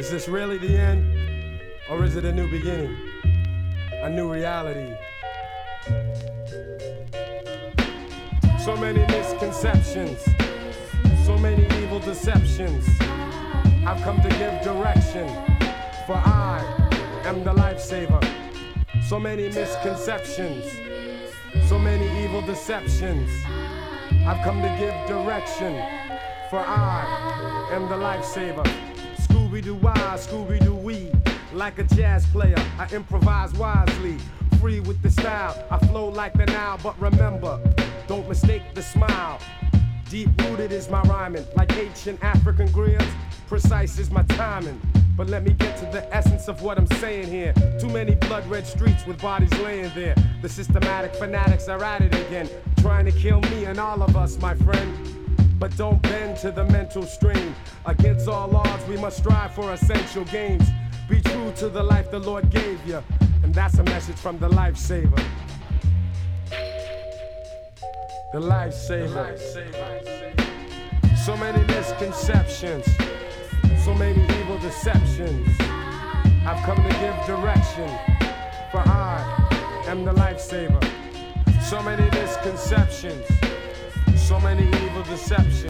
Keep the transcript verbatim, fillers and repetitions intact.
Is this really the end? Or is it a new beginning? A new reality? So many misconceptions, so many evil deceptions. I've come to give direction, for I am the lifesaver. So many misconceptions, so many evil deceptions. I've come to give direction, for I am the lifesaver. Scooby-Doo-wah, Scooby-Doo-wee. Like a jazz player, I improvise wisely. Free with the style, I flow like the Nile. But remember, don't mistake the smile. Deep-rooted is my rhyming, like ancient African griots. Precise is my timing. But let me get to the essence of what I'm saying here. Too many blood-red streets with bodies laying there. The systematic fanatics are at it again, trying to kill me and all of us, my friend. But don't bend to the mental strain. Against all odds, we must strive for essential gains. Be true to the life the Lord gave you. And that's a message from the lifesaver. The lifesaver. So many misconceptions, so many evil deceptions. I've come to give direction, for I am the lifesaver. So many misconceptions, so many evil deceptions.